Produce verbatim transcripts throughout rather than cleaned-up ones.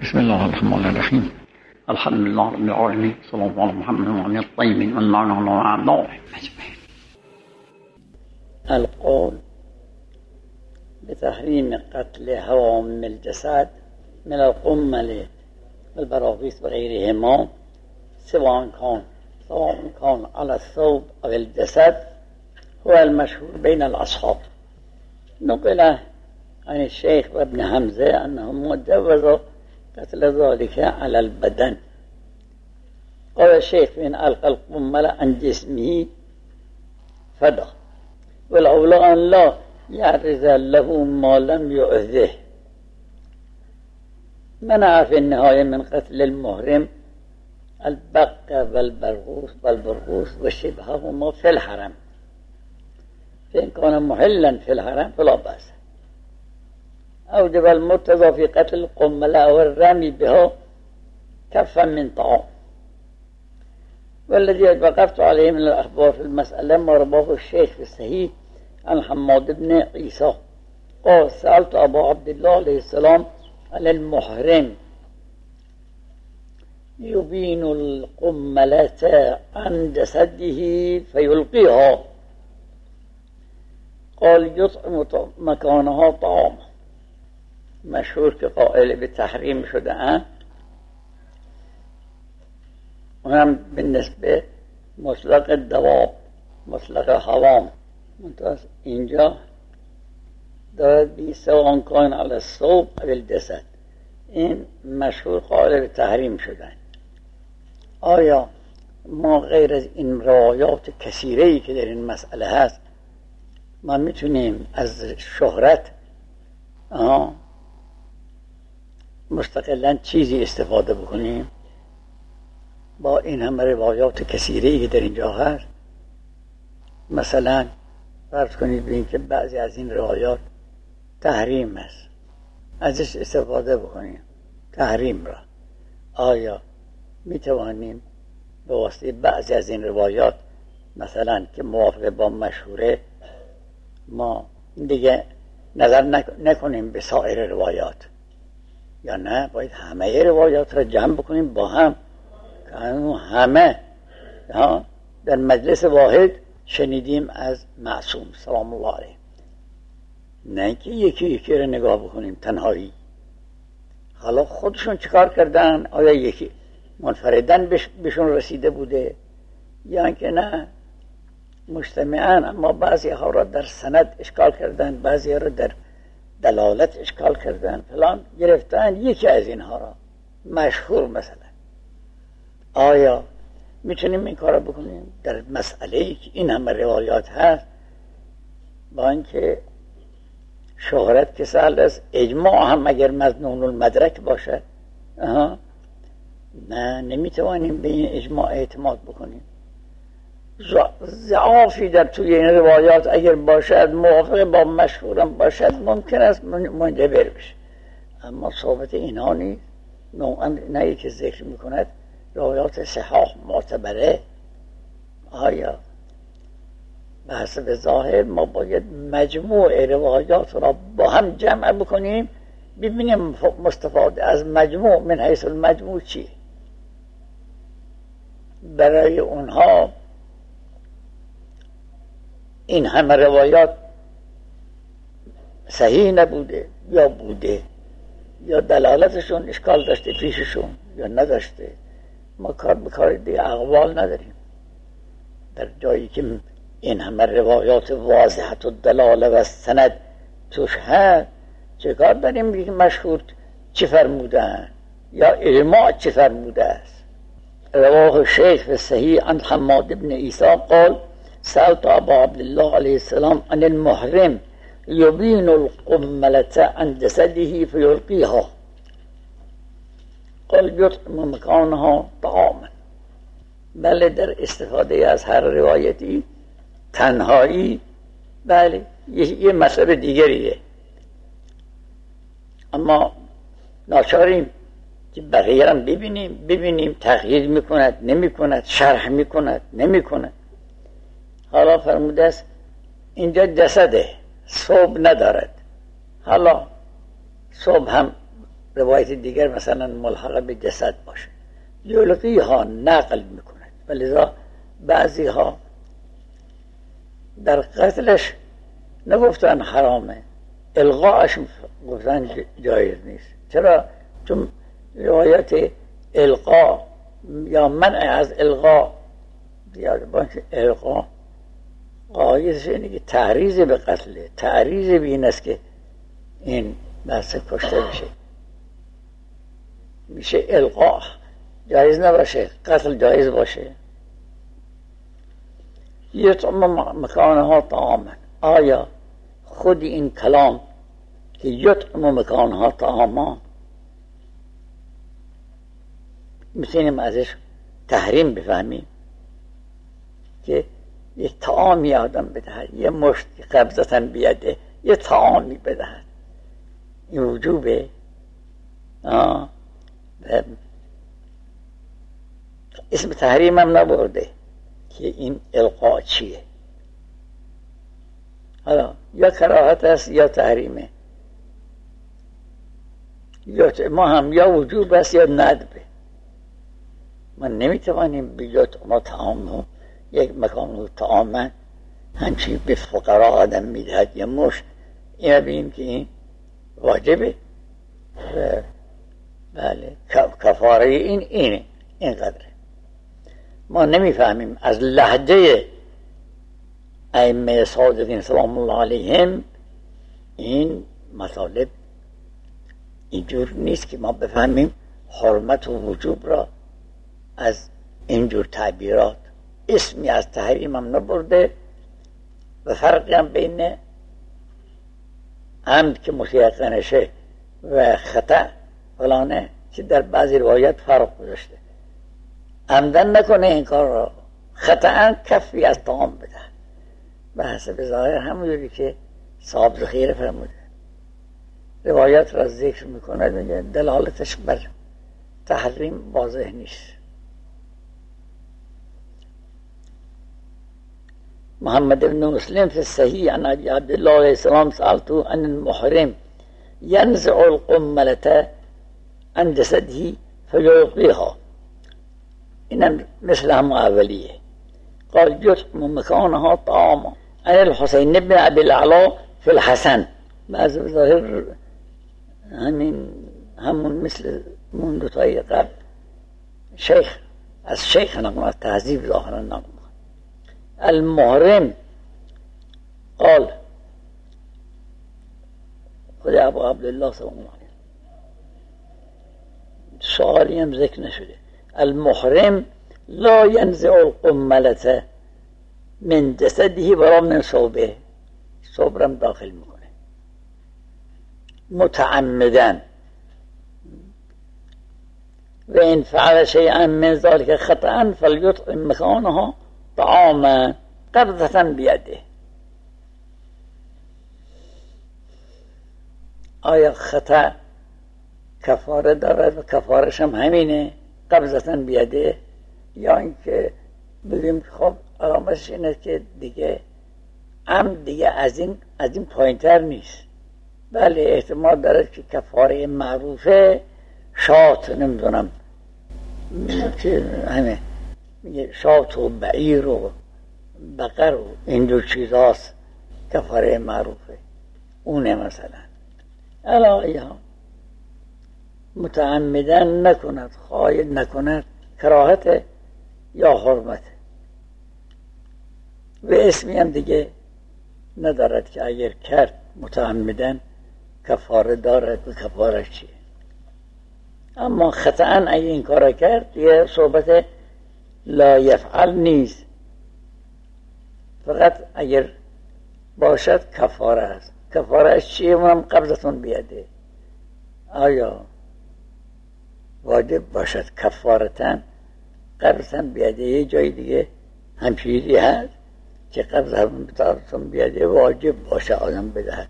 بسم الله الرحمن الرحیم. الحمد لله رب العالمین، صلی الله علی محمد و علی الطیبین واللعنة على أعدائهم أجمعین. القول بتحریم قتل هوام الجسد من القمل والبراغيث وغيرهما سواء كان سواء كان على الثوب أو الجسد هو المشهور بين الأصحاب. نقل عن الشيخ وابن حمزة أنهم جوزوا قتل ذلك على البدن. قال الشيخ إن ألقى القمل عن جسمه فدا، والأولى أن لا يعرض له ما لم يؤذه. منع في النهاية من قتل المحرم البق والبرغوث والبرغوث وشبههما في الحرم، فإن كان محلا في الحرم فلا بأس. أوجب المرتضى في قتل القمل والرمي بها كفا من طعام. والذي وقفت عليه من الأخبار في المسألة ما رواه الشيخ في الصحيح عن حماد بن عيسى قال سألت أبا عبد الله عليه السلام عن المحرم يبين القملة عن جسده فيلقيها، قال يطعم مكانها طعام. مشهور که قائل به تحریم شده اند، اونم بالنسبه مطلق دواب، مطلق حوام. منتها اینجا دارد بی سواء کان علی الثوب او الجسد، این مشهور قائل به تحریم شدن. آیا ما غیر از این روایات کثیره‌ای که در این مسئله هست ما میتونیم از شهرت آها مستقلاً چیزی استفاده بکنیم با این همه روایات کثیره‌ای که در اینجا هست؟ مثلا فرض کنید ببینید که بعضی از این روایات تحریم است، ازش استفاده بکنیم تحریم را. آیا می توانیم به واسطه بعضی از این روایات مثلا که موافق با مشهوره ما دیگه نظر نکنیم به سایر روایات، یا نه باید همه روایات را جمع بکنیم با هم که همه در مجلس واحد شنیدیم از معصوم سلام الله علیه، نه که یکی یکی را نگاه بکنیم تنهایی. حالا خودشون چیکار کردن؟ آیا یکی منفردن بهشون رسیده بوده یا اینکه نه مجتمعاً؟ اما بعضی ها را در سند اشکال کردن، بعضی ها را در دلالت اشکال کردن، فلان گرفتن یکی از اینها را مشهور مثلا. آیا میتونیم این کار بکنیم در مسئله‌ای که این همه روایات هست با اینکه شهرت که سهل است، اجماع هم اگر مظنون المدرک باشد آها نه نمیتوانیم به این اجماع اعتماد بکنیم. ضعافی در توی این روایات اگر باشد موافق با مشهورم باشد ممکن است منجبر بشه، اما صحبت اینها نیست. نوعا نه که ذکر میکند روایات صحاح معتبره. آیا به حسب ظاهر ما باید مجموع روایات را با هم جمع بکنیم ببینیم مستفاده از مجموع من حیث المجموع چیه؟ برای اونها این همه روایات صحیح نبوده یا بوده، یا دلالتشون اشکال داشته پیششون یا نداشته. ما کار بکار دیگه اقوال نداریم. در جایی که این همه روایات واضحت و دلاله و سند توش هست چه کار داریم که مشهور چی فرمودن یا اجماع چی فرموده است؟ رواه الشيخ في الصحيح عن حماد بن عيسى قال سألت أبا عبد الله عليه السلام عن المحرم يبين القملة عن جسده فيلقيها، قال يطعم مكانها طعاما. بله در استفاده از هر روایتی تنهایی بله یه مسئله دیگریه، اما ناچاریم که بقیه هم ببینیم ببینیم تغییر میکند نمیکند، شرح میکند نمیکند. حالا فرموده است اینجا جسده، صوب ندارد. حالا صوب هم روایت دیگر مثلا ملحق به جسد باشه. یلقی ها نقل میکند و لذا بعضی ها در قتلش نگفتن حرامه، القاش گفتن جایز نیست. چرا؟ چون روایت القا یا منع از القا زیاده باشه. القا قایدش اینه که تعریض به قتله، تعریض به این است که این بحث کشته بشه، میشه القا جایز نباشه، قتل جایز باشه. یطعم مکانها طعاما، آیا خود این کلام که یطعم مکانها طعاما میتونیم ازش تحریم بفهمیم که یه طعامی آدم بدهد، یه مشت قبضتاً بیده یه طعامی بدهد، این وجوبه. آه. اسم تحریم هم نبرده که این القا چیه. حالا یا کراهت است یا تحریمه، یا ما هم یا وجوب است یا ندبه. من نمیتوانیم بیات ما طعام یک مکان طعام همچین به فقرا آدم میدهد یه مش، این ببینیم که این واجبه. بله کفاره این اینه، این قدره. ما نمیفهمیم از لهجه ائمه صادقین سلام الله علیهم این مطالب اینجور نیست که ما بفهمیم حرمت و وجوب را از اینجور تعبیرات. اسمی از تحریم هم نبرده و فرقی هم بین عمد که متیقنشه و خطا فلانه که در بعضی روایت فرق گذاشته. عمدن نکنه این کار را، خطا کفی از طعام بده به حسب ظاهر همونجوری که صاحب ذخیره فرموده. روایت را ذکر میکنه میگه دلالتش بر تحریم واضح نیست. محمد بن مسلم في الصحيح عن ابي عبد الله عليه السلام سألته عن المحرم ينزع القملة عن جسده فيلقيها، إن مثل هم أولية. قال يطعم مكانها طعاما. عن الحسين بن أبي الأعلى في الحسن، بعض ظاهر همین همون مثل منذ طریقه شیخ از شیخ نقل تهذیب ظاهرا نقل. المحرم قال خود ابو عبدالله سلام الله علیه، سوالی هم ذکر نشده. المحرم لا ينزع القملة من جسده ولا من صوبه، صوبرم داخل میکنه متعمدا. و ان فعل شيئا من ذلك خطأ فليطعم مكانها طعاما قبضة بیده. آیا خطا کفاره دارد و کفارش هم همینه قبضة بیده، یا اینکه بگیم خب علامتش اینه که دیگه عمد دیگه از این از این پایینتر نیست. بله احتمال داره که کفاره معروفه شات نمیدونم که همه میگه شات و بعیر و بقر و این دو چیزاست کفاره معروفه، اونه مثلا. الهی ها متعمدن نکند، خواهد نکند، کراهت یا حرمت و اسمی هم دیگه ندارد که اگر کرد متعمدن کفاره دارد و کفارش چیه. اما خطأ اگه این کار کرد یه صحبت لا یفعل نیست، فقط اگر باشد کفاره است. کفارش چیه؟ منم قبضتون بیاده. آیا واجب باشد کفارتن قبضتون بیاده؟ یه جای دیگه همچیزی هست که قبضتون بیاده واجب باشه آدم بدهد.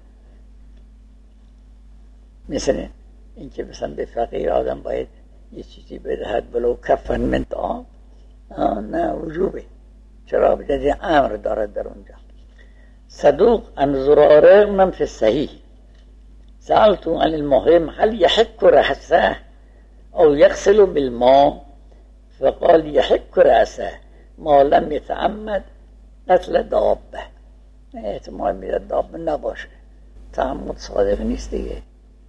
مثل اینکه مثلا به فقیر آدم باید یه چیزی بدهد ولو کفن من طعام، نه وجوبه. چرا؟ بجد امر دارد در اونجا. صدوق عن زراره من فی الصحیح سألت عن المحرم هل يحك رأسه أو يغسل بالماء فقال يحك رأسه ما لم يتعمد قتل دابه. احتمال میده دابه نباشه، تعمد صادق نیست دیگه.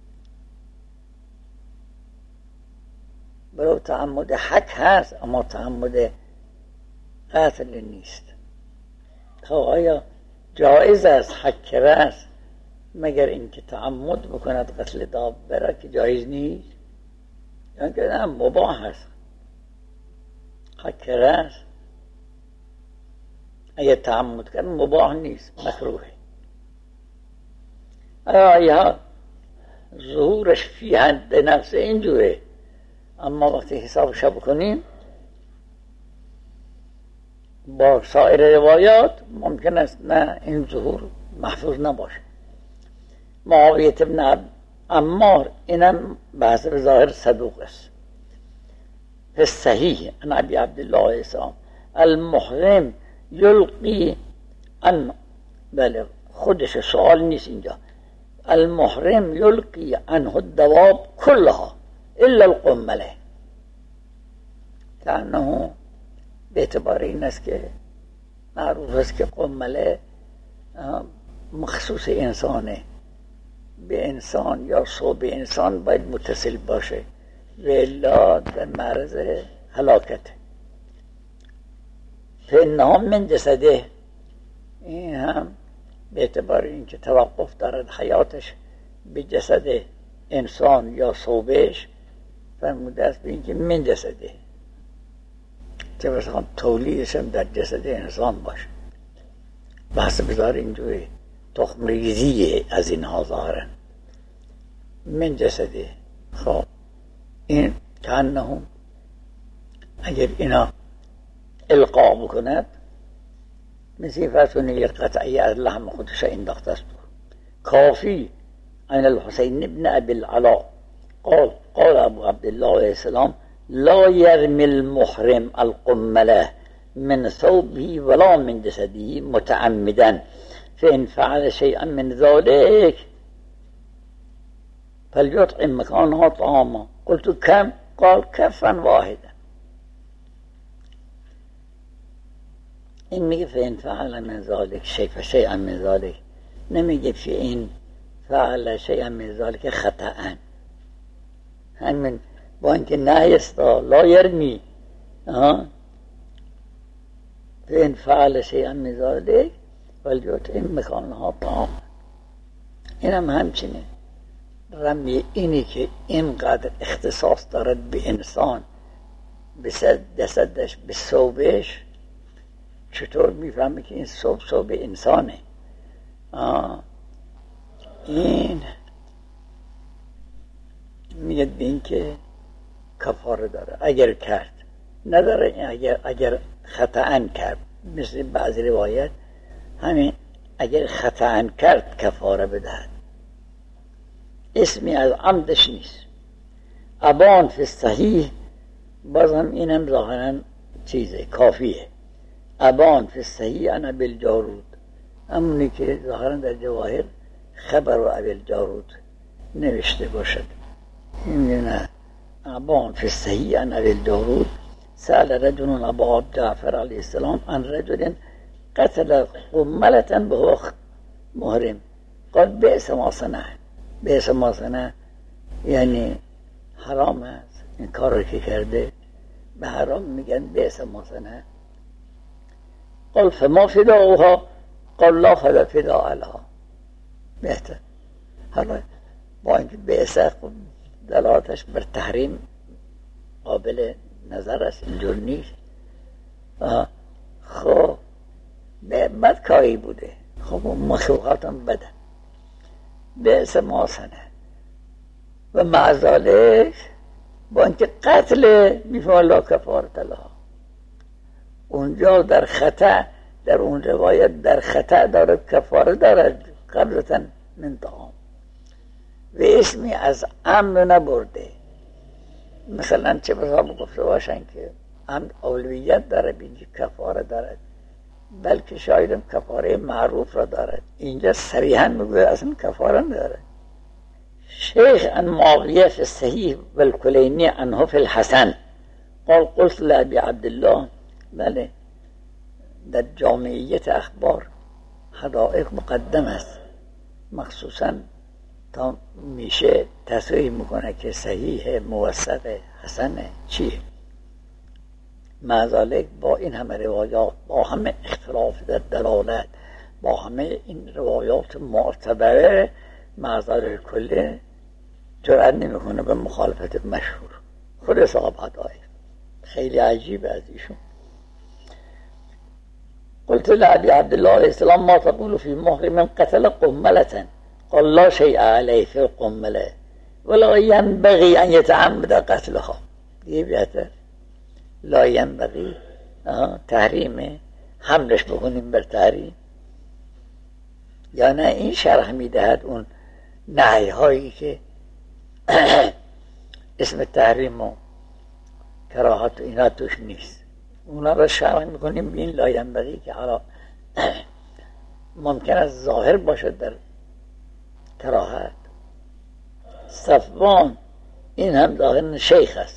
برای تعمد حک هست اما تعمد قتل نیست. خب آیا جایز است حک رأس مگر اینکه تعمد بکند قتل دابه را که جایز نیست؟ یا که نه مباح هست حک رأس؟ اگر تعمد کرد مباح نیست، مکروهه. آیا ظهورش فی حد نفس اینجوره، اما وقتی حسابش بکنیم با سایر روایات ممکن است نه این ظهور محفوظ نباشه. معاویه ابن عمار اینم به حسب ظاهر صدوق است. فی صحیح عن ابی عبدالله اسلام المحرم یلقی ان، بله خودش سوال نیست اینجا، المحرم یلقی عنه الدواب كلها الا القمله، کانه به اعتبار این است که معروف است که قمله مخصوص انسانه، به انسان یا صوب انسان باید متصل باشه و الا در معرض هلاکته. فإنها من جسده، این هم به اعتبار این که توقف دارد حیاتش به جسد انسان یا صوبش، فرموده است به این که من جسده، چه بسا تولیدش هم در جسد انسان باشه. بحث بذار اینجوری تخم ریزی از اینها ظاهرن من جسده. خب این کانه اگر اینا القا بکند مثل فرسونه یک قطعی از لحم خودش انداخته است. کافی عن الحسین ابن ابی العلا قال قال ابو عبدالله علیه السلام لا يرمي المحرم القمله من ثوبه ولا من جسده متعمدا فإن فعل شيئا من ذلك فليطعم مكانها طعاما. قلت كم؟ قال كفا واحدا. این میگه فإن فعل من ذلك شيء فشيئا من ذلك، نمیگه فإن فعل شيئا من ذلك خطأ. همین با اینکه نهی است لا یرمی، فإن فعل شيئا من ذلك فليطعم مكانها طعاما. اینم همچنه رمی اینی که اینقدر اختصاص دارد به انسان، به جسدش، به ثوبش، چطور میفهمی که این ثوب ثوب انسانه؟ آه. این میگه این که کفاره داره اگر کرد، نداره اگر اگر خطأن کرد. مثل بعضی روایت همین اگر خطأن کرد کفاره بدهد، اسمی از عمدش نیست. ابان فی صحیح بازم اینم ظاهرا چیزه کافیه. ابان فی صحیح انا بالجارود، همونی که ظاهرا در جواهر خبر و ابی الجارود نوشته باشد. این نه ابان فی صحیح انا بالجارود سأل رجل ابا جعفر علیه السلام عن رجل قتل قملة وهو محرم قال بئس ما صنع. بئس ما صنع یعنی حرام است، این کار رو که کرده به حرام میگن بئس ما صنع. قال فما فداؤها قال لا فداء لها. بهتر حالا با اینکه بئس دلالتش بر تحریم قابل نظر است، اینجور نیست. خب بدکاری بوده، خب مخلوقات هم بده بئس ما صنع و مع ذلک با اینکه قتل میفهمه لا کفارة لها. اونجا در خطا، در اون روایت در خطا دارد کفاره دارد قبلتا من طعام و اسمی از عمد نبرده. مثلا چه بسا گفته باشن که عمد اولویت داره اینجا کفاره دارد، بلکه شایدم کفاره معروف را دارد. اینجا صریحا میگوید اصلا کفاره نداره، شيخ عن معاوية في الصحيح والكليني عنه في الحسن قال قلت لأبي عبد الله بله در جامعیت اخبار حدائق مقدم است، مخصوصا تا میشه تصریح میکنه که صحیح، موثق، حسن چیه. معذالک با این همه روایات، با همه اختلاف در دلالت، با همه این روایات معتبره، معذالک کله جرأت نمیکنه به مخالفت مشهور خود صاحب حدائق. خیلی عجیبه از ایشون. قلت لأبي عبد الله عليه السلام ما تقول في محرم قتل قملة؟ قال لا شيء عليه في القملة ولا ينبغي أن يتعمد قتلها. دیگه بهتر لا ينبغي تحریمه، حملش بکنیم بر تحریم، یا نه این شرح میدهد اون نهی هایی که اسم تحریم و کراهت و اینا توش نیست، اونا را شرح میکنیم بین لا ینبغی که حالا ممکن است ظاهر باشد در کراهت. صفوان این هم ظاهر شیخ است.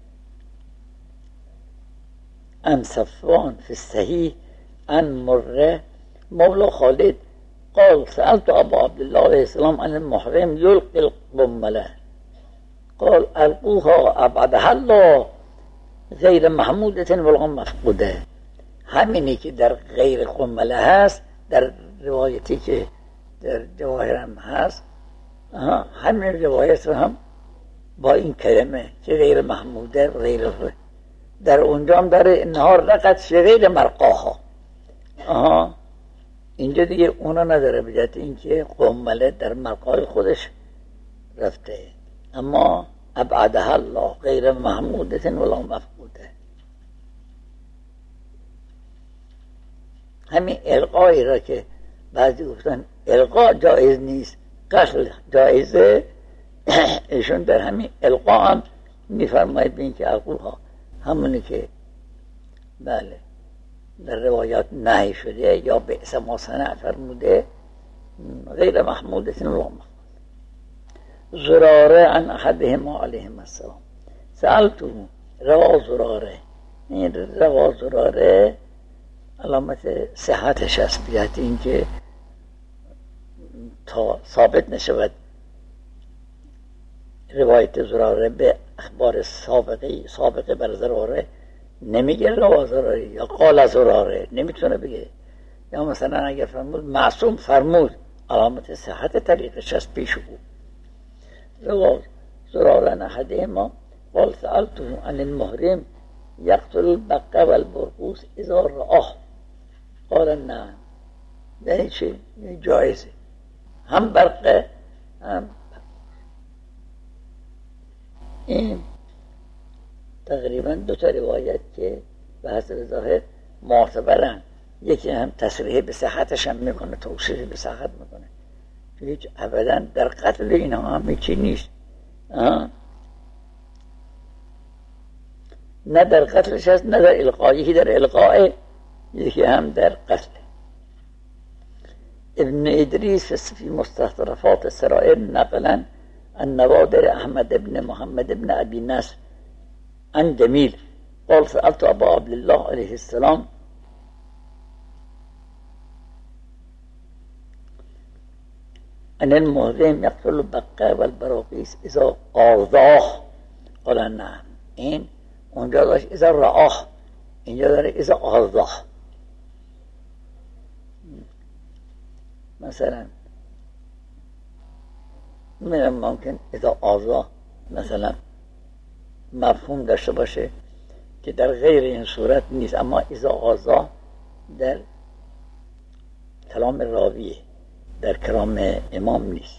عن صفوان في الصحيح عن مره مولى خالد قال سألت أبا عبد الله عليه السلام عن المحرم يلقي القملة قال ألقوها أبعدها الله غیر محمودة ولا مفقوده. همینی که در غیر قمله هست در روایتی که در جواهرم هست، همین روایت رو هم با این کلمه که غیر محموده غیر در اونجا هم داره انها رقت غیر مرقاها. آها اینجا دیگه اونا نداره، بجات این که قمله در مرقای خودش رفته، اما ابعدها الله غیر محموده ولا مفقوده. همین القایی را که بعضی گفتن القا جایز نیست، قتل جایزه، ایشون در همین القا هم میفرماید بین که القوها همونی که بله در روایات نهی شده یا بئس ما صنع فرموده غیر محموده ولا مفقوده. زراره عن احدهما علیهم السلام سألتو روا زراره، این روا زراره علامت صحتش است، بیاد این که تا ثابت نشود روایت زراره به اخبار سابقه سابقه بر زراره نمیگه روا زراره یا قال زراره نمیتونه بگه، یا مثلا اگه فرمود معصوم فرمود، علامت صحت طریقش است پیش او. روا زراره احدهما قال سألته عن المحرم يقتل البقه والبرقوس اذا رآه قال نعم. یعنی چی؟ جایزه، هم برقه هم. این تقریبا دو تا روایت که به حسب ظاهر معتبرن، یکی هم تصریح به صحتش هم میکنه، توصیف به صحت میکنه، هیچ ابدا در قتل اینها هم هیچی نیست، آه. نه در قتلش هست نه در القا، یکی در القاء یکی هم در قتل. ابن ادریس في مستحضرات السرائر نقلا عن نوادر احمد ابن محمد ابن ابي نصر عن جميل قال سألت ابا عبد الله عليه السلام ان المحرم يقتل البقه والبراقيس اذا آذاه قال نعم. این اونجا داشت اذا رآه، اینجا داره اذا آذاه. مثلا من ممکن اذا آذاه مثلا مفهوم داشته باشه که در غیر این صورت نیست، اما اذا آذاه در کلام راویه، در کلام امام نیست.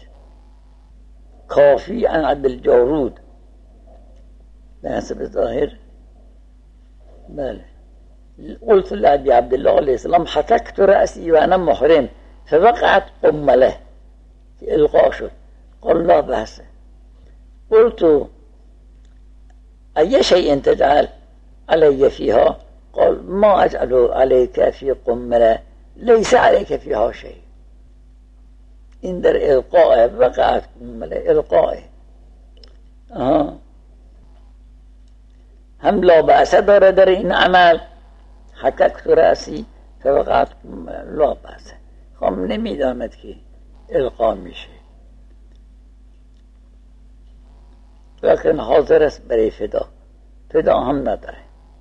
کافی عن عبدالجارود به حسب ظاهر بله قلت لأبي عبد الله عليه السلام حتكت رأسي وأنا محرم فوقعت قمله القاء شد قال لا بأس. قلت أي شيء تجعل علي فيها؟ قال ما أجعل عليك في قمله ليس عليك فيها شيء. این در القاء وقعت قمله القاء آها. هم لا بأس داره در این عمل حککت رأسی فوقعت قمله لا بأس خب نمیداند که القا میشه لیکن حاضر است برای فدا فدا هم نداره.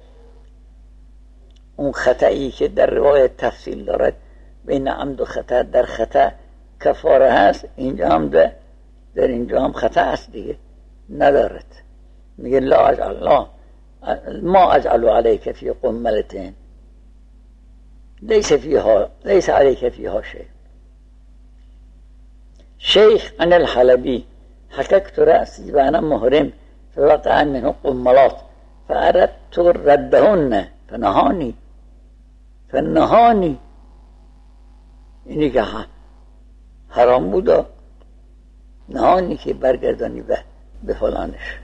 اون خطایی که در روایت تفصیل دارد بین عمد و خطا، در خطا کفاره هست، اینجا هم در, در اینجا هم خطا هست دیگه ندارد. میگه لا اجعل لا ما اجعل عليك في قملتين ليس فيها ليس عليك فيها شيء. شيخ عن الحلبي حككت رأسي وأنا محرم فوقع منه قملات فأردت ردهن فنهاني فنهاني اینی که حرام بودا نهانی که برگردانی به به فلانش.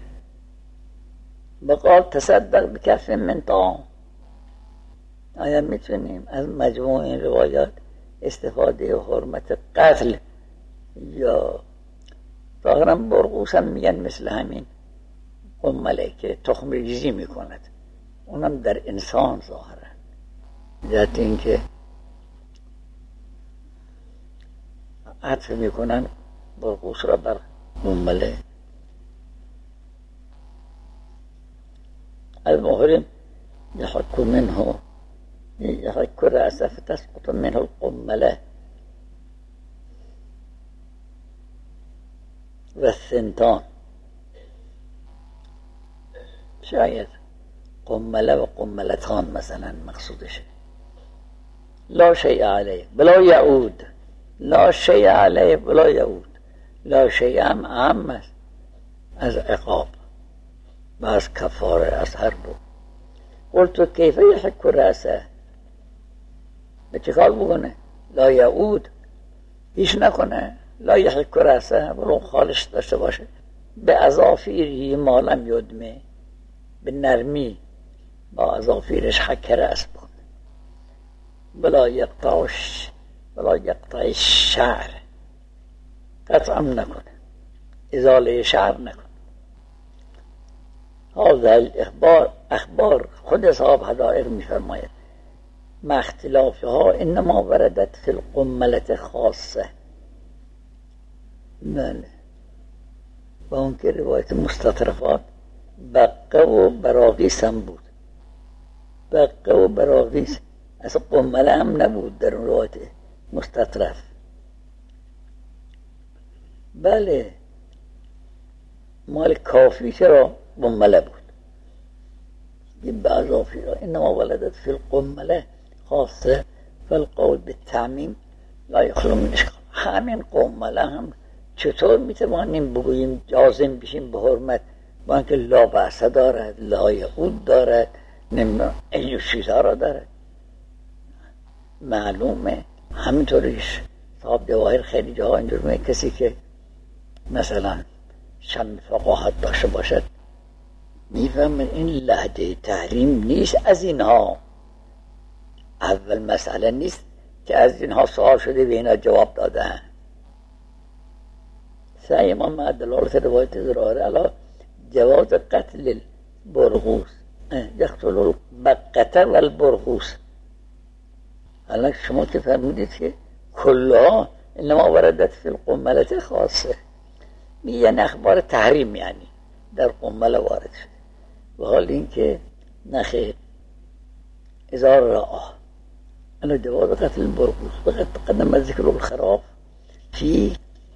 بقال تصدق بکف من طعام. آیا میتونیم از مجموع این روایات استفاده و حرمت قتل یا ظاهرا برغوس هم میگن مثل همین قمله که تخم ریزی میکند، اونم در انسان ظاهرا ذات این که عطف میکنن برغوس را بر قمله. المحرم يحك منه يحك رأسه فتسقط منه القملة والثنتان. شاید قمله و قملتان مثلا مقصودشه. لا شيء عليه بلا يعود، لا شيء عليه بلا يعود. لا شيء هم اهم است از عقاب و از کفاره از هر دو. قلت کیف یحک رأسه، به چه کار بکنه؟ لا یعود هیچ نکنه. لا یحک رأسه برو خالش داشته باشه. به اظافیری ما لم یدمه، به نرمی با اظافیرش حک رأس بکنه. بلا یقطعش بلا یقطع شعر، قطعا نکنه، ازاله شعر نکنه. هذا الاخبار اخبار خود اصحاب حدائق میفرماید ما اختلافها انما وردت فی القملة خاصه. بله با اون که روایت مستطرفات بقه و براغیس هم بود. بقه و براغیس اصلا قمله هم نبود در اون روایت مستطرف. بله مال کافی چرا قمله بود. یه بعضافی را انما ولدت فی القمله خاصه فالقول بالتعمیم لا یخلو من اشکال. همین قمله هم چطور میتوانیم بگوییم جازم بشیم به حرمت با اینکه لا بأس دارد، لا یعود دارد، نمیدونم این چیزها را دارد. معلومه همینطوریش صاحب جواهر خیلی جاها اینجور میگه کسی که مثلا شم فقاهت داشته باشد میفهمه این لحظه تحریم نیست از اینها. اول مسئله نیست که از اینها سوال شده به اینا جواب دادن. سعی ما مع دلالت روایت ظاهره علی جواز قتل البرغوث یقتل البقة و البرغوث. حالا شما که فرمودید که کلها انما وردت فی القملة خاصه، یعنی اخبار تحریم یعنی در قمله وارد شد. و حال این که نخیر ازار راه انه جواز قتل البرغوث وقد تقدم ذکر الخراف في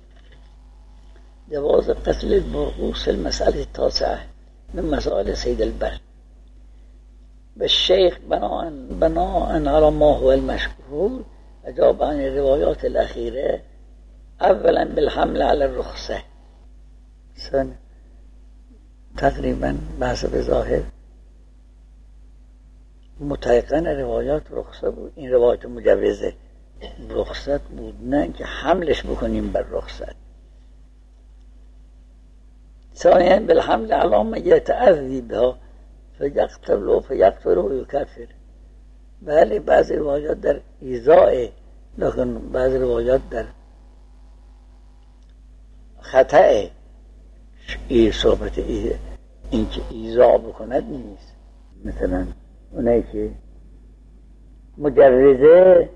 جواز قتل البرغوث المسألة التاسعة من مسائل سيد البر. بالشيخ بناء بناء على ما هو المشهور أجاب عن الروايات الأخيرة اولا بالحمل على الرخصة. سن تقریبا بحث به ظاهر متيقن روایات رخصه بود. این روایت مجوزه رخصت بود، نه که حملش بکنیم بر رخصت. ثانیا بالحمل على ما يتأذي بها فيقتل فيقتل ويكفر. بله بعض روایات در ایذاء، لیکن بعض روایات در خطأ این صحبت این که ایذا بکند نیست. مثلا اونایی که مجرزه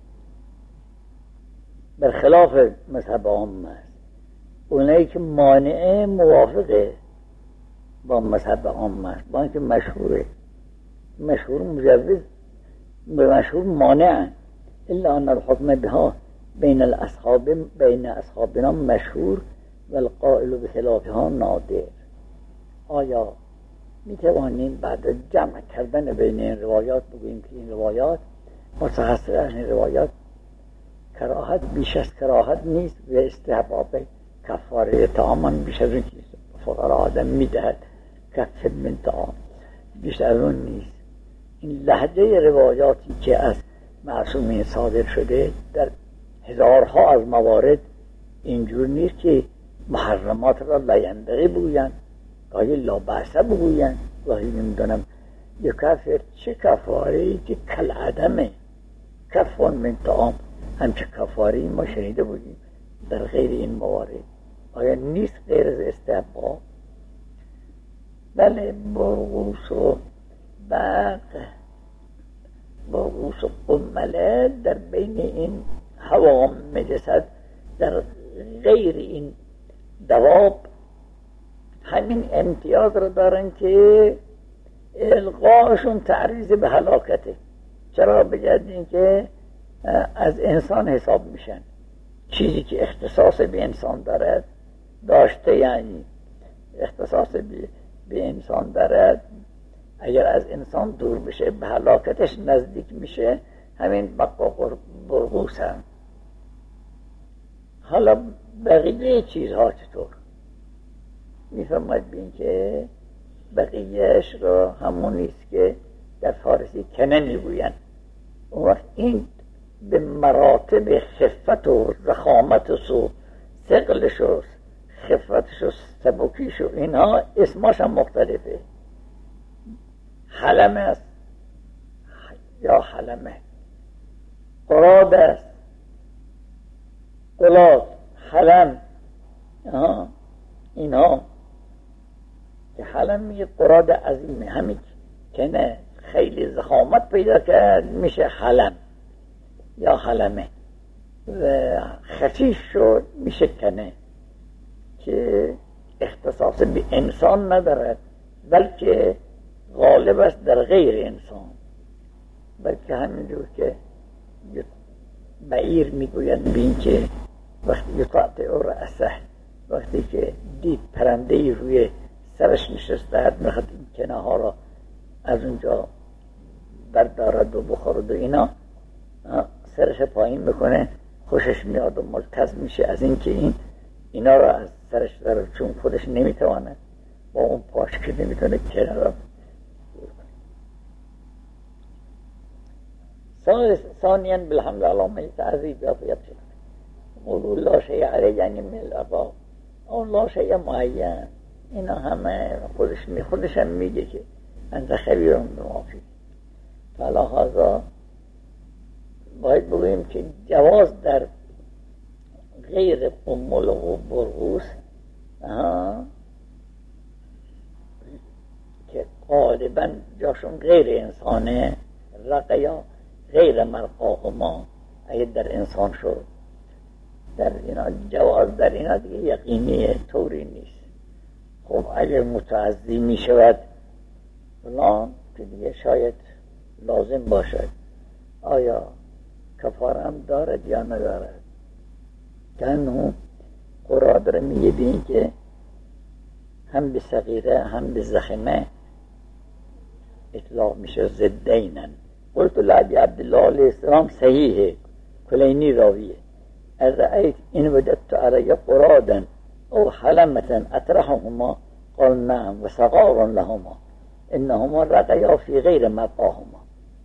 برخلاف مذهب عام است، اونایی که مانعه موافقه با مذهب عام است، با اینکه مشهوره مشهور مجوز به مشهور مانع، الا ان الحكم بها بین الاصحاب بین اصحابنا مشهور و القائل بخلافها نادر. آیا می توانیم بعد جمع کردن بین این روایات بگوییم که این روایات متخصص از این روایات کراهت بیش از کراهت نیست و استحباب کفاره طعام بیش از اون که فقرا آدم میدهد کف من طعام بیش از اون نیست؟ این لهجه روایاتی که از معصومین صادر شده در هزارها از موارد اینجور نیست که محرمات را لاینبغی بگویند، گاهی لا بأس بگویند، گاهی نمیدونم یک کافر چه کفاره که کل عدمه کف من طعام، همچه کفاره ما شنیده بودیم در غیر این موارد. آیا نیست غیر از استحباب؟ بله، برغوث و بق برغوث و قمله در بین این حوام جسد در غیر این دواب همین امتیاز رو دارن که القاشون تعریض به هلاکته. چرا؟ بجد این که از انسان حساب میشن، چیزی که اختصاص به انسان دارد داشته، یعنی اختصاص به انسان دارد، اگر از انسان دور بشه به هلاکتش نزدیک میشه، همین بقا برغوث هم. حالا بقیه چیزها چطور؟ میفرماید بین که بقیهش رو همونیست که در فارسی کنه میگوین. اون وقت این به مراتب خفت و ضخامت و ثقلش و خفتش و سبکیش و اینها اسماش هم مختلفه. حلم است یا حلمه، قراد است، قلاد، حلم، اینها که حلم میگه قراد عظیمه، همین کنه خیلی ضخامت پیدا کرد میشه حلم یا حلمه، و خفیف شد میشه کنه که اختصاص به انسان ندارد بلکه غالب است در غیر انسان. بلکه همینجور که بعیر میگوید بین که وقتی یطاعت او رأسه، وقتی که دید پرندهی روی سرش نشسته میخواد این کنه ها را از اونجا بردارد و بخورد و اینا، سرش پایین میکنه، خوشش میاد و ملتز میشه از این که این اینا را از سرش داره، چون خودش نمیتواند با اون پاش که نمیتونه کنه را. ثانیاً بالحمد علامه تعذیب یا فیت شد قولو لا شیء علیه، یعنی من الابا او لا شیء معین، اینا همه خودش می خودش هم میگه که انت خبیرون بمافی. فلا هذا باید بگوییم که جواز در غیر قمل و برغوث که غالبا جاشون غیر انسانه، رقیا غیر مرقاهما، اگه در انسان شد در اینا جواز در اینا دیگه یقینیه، طوری نیست. خب اگر متعذی می شود فلان که دیگه شاید لازم باشد، آیا کفاره هم دارد یا ندارد؟ کنو قراد را میگه بین که هم به صغیره هم به زخمه اطلاق میشه زدینن. قلت لعبی عبدالله علیه السلام صحیحه، کلینی راویه، الرأيت إن وجدت علي قرادا أو حلمة أطرحهما قال نعم وصغار لهما إنهما رقيا في غير مبقاهما.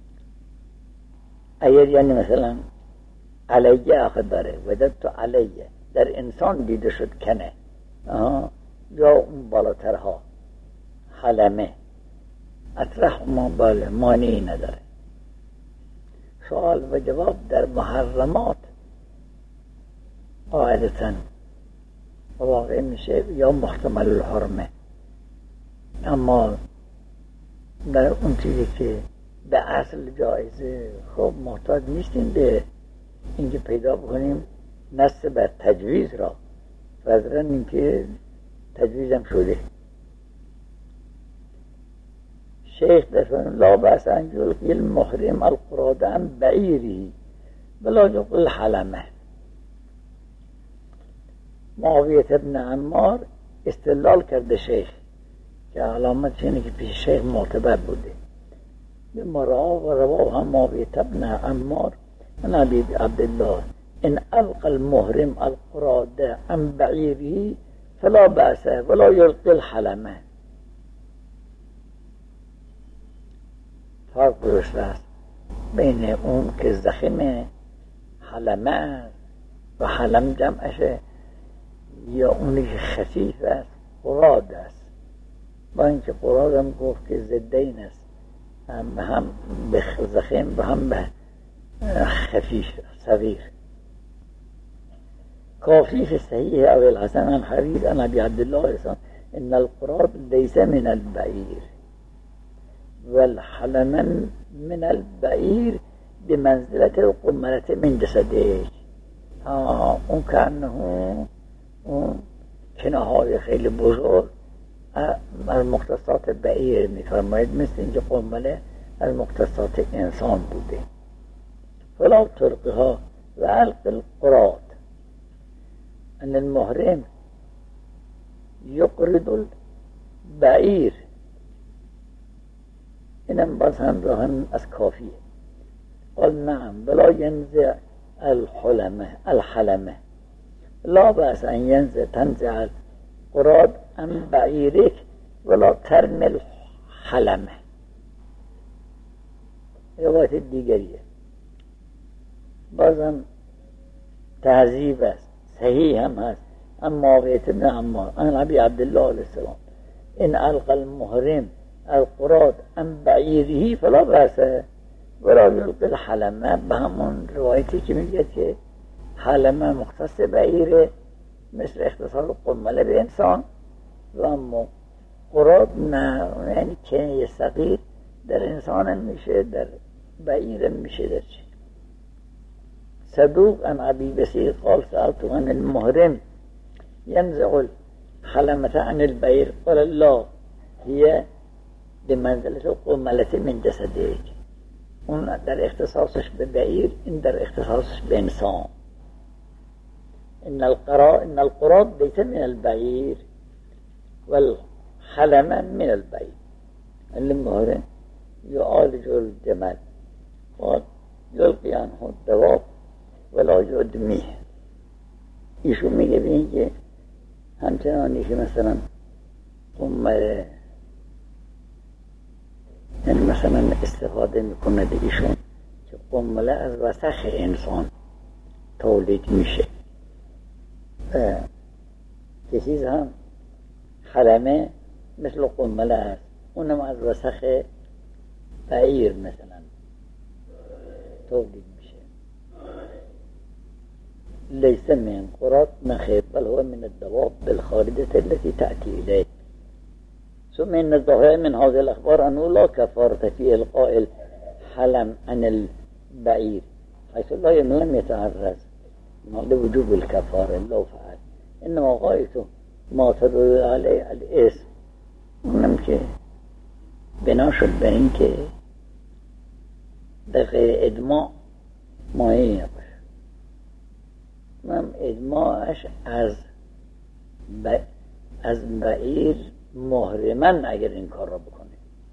اگر یعنی مثلا علیه آخر داره، وجدت علیه در انسان دیده شد کنه، یا اون بالاترها حلمه، اطرحهما باله، مانعی نداره. سوال و جواب در محرمات قاعدتاً واقع میشه یا محتمل الحرمه. اما در اون چیزی که به اصل جایزه، خب محتاج نیستیم به اینکه پیدا بکنیم نص بر تجویز را، فضلا اینکه تجویز هم شده. شیخ بفرمایند لا بأس ان یلقی المحرم القراد عن بعیره ولا یلقی الحلمه. معاویه ابن عمار استدلال کرده شیخ که علامت اینه که پیش شیخ معتبر بوده. به مرا و رواه هم معاویه ابن عمار عن ابی عبدالله ان القى المحرم القراد عن بعیره فلا بأس ولا یلقی الحلمه. فرق درست است بین اون که زخم حلمه و حلم جمعشه یا اونی که خفیف است قراد است. با اینکه قراد هم گفت که ضدین است، هم هم به زخم و هم به خفیف صغیر. کافی فی صحیح ابی الحسن عن حریز عن ابی عبدالله ان القراد لیس من البعیر والحلم من البعیر بمنزلت القملة من جسده. اون کانه اون کناهای خیلی بزرگ از مختصات بعیر میفرماید، مثل اینکه قمله از مختصات انسان بوده. فلا ترقها و علق القراد ان المحرم یقرد البعیر. اینم باز هم راهن از کافیه. قال نعم ولا ینزع الحلمه الحلمه لا بأس ان ينزع تنزع القراد عن بعیرک ولا ترمي الحلمه. روایت دیگریه بازم تهذیب است، صحیح هم هست. اما معاویه ابن عمار عن ابی عبدالله علیه السلام ان القى المحرم القراد عن بعیره فلا بأس ولا یلقی الحلمه. به همون روایتی که میگه که حلمه مختص بعیره مثل اختصاص قمله به انسان، و اما قراد نه، یعنی کنه صغیر در انسان هم میشه، در بعیر هم میشه. در چی صدوق عن ابی بصیر قال سألت عن المحرم ينزع الحلمة عن البعیر قال لا هي بمنزلة القملة من جسده. اون در اختصاصش به بعیر، این در اختصاصش به انسان. ان القرا ان القراد ليس من البعیر والحلم من البعیر. المحرم يعالج الجمل قال يلقي عنه الدواب ولا يدميه. ایشون میگه ببین که همچنانی که مثلا قمله، یعنی مثلا استفاده میکنه ایشون که قمله از وسخ انسان تولید میشه، که چیز هم حلمه مثل قمله است، اونم از وسخ بعیر مثلا تولید میشه. لیس من قراد نخیر بل هو من الدواب بالخارجة التي تأتي إليه. ثم إن الظاهر من هذه الأخبار أنه لا كفارة في إلقاء الحلم عن البعير حيث لا لم يتعرض لوجوب الكفارة لو فعل، إنما غايته ما تدل عليه الاسم. اونم که بنا شد به این که در غیر ادماع مایه نباشه. من ادماعش از ب... از بعیر محرمن اگر این کار را بکنه.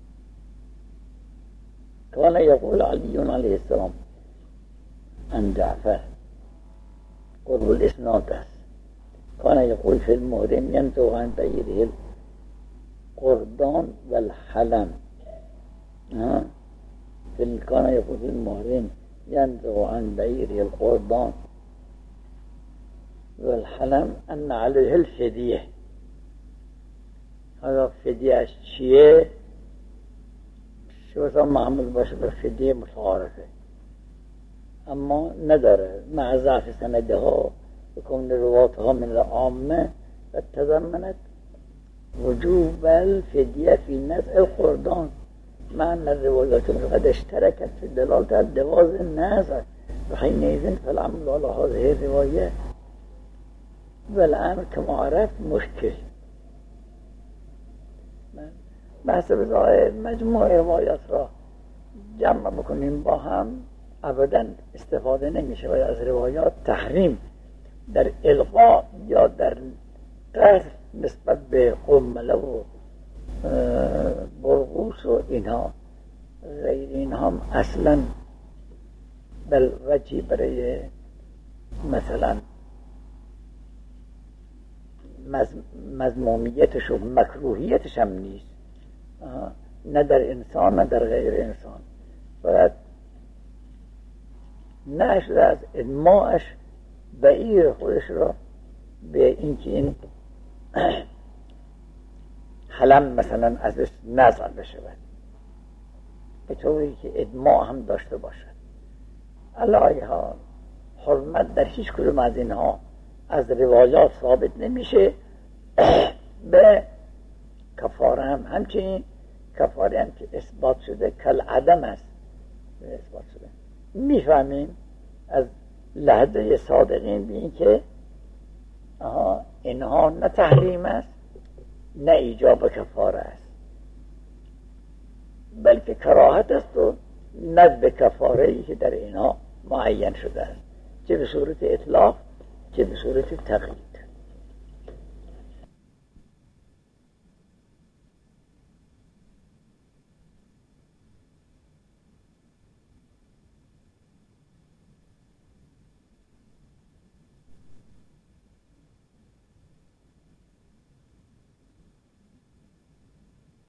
کان یقول علی علیه السلام عن جعفر قرب الاسناد است، کان یقول فی المحرم ینزع عن بعیره القردان والحلم. کان یقول فی المحرم ینزع عن بعیره القردان والحلم ان علیه الفدیه. حالا فدیهش چیه؟ شوزا معمول باشه به فدیه متعارفه، اما نداره مع ضعف سنده ها بکن روات ها من العامه و تضمنت وجوب الفدیه فی نزع القربان مع الروايات وقد اشتركت في دلالة الجواز النزع وحينئذ فالعمل على هذه الرواية والأمر كما عرفت مشكل. بحث بزای مجموع روایات را جمع بکنیم با هم ابدا استفاده نمیشه و از روایات تحریم در القا یا در قذف نسبت به قمله و برغوث و اینها غیر اینها هم اصلا بل وجهی برای مثلا مذمومیتش و مکروهیتش هم نیست، نه در انسان نه در غیر انسان. باید نشده از ادماعش بعیر خودش را به اینکه این حلم مثلا ازش نزع بشود به طوری که ادماع هم داشته باشد. علی حال حرمت در هیچ کدوم از اینها از روایات ثابت نمیشه. به کفاره هم همچنین، کفاره هم که اثبات شده کل عدم است اثبات شده. میفهمیم از لحظه صادقین به این که آها اینها نه تحریم است نه ایجاب کفاره است، بلکه کراهت است و ندب کفاره‌ای که در اینها معین شده است، چه به صورت اطلاق چه به صورت تقیید.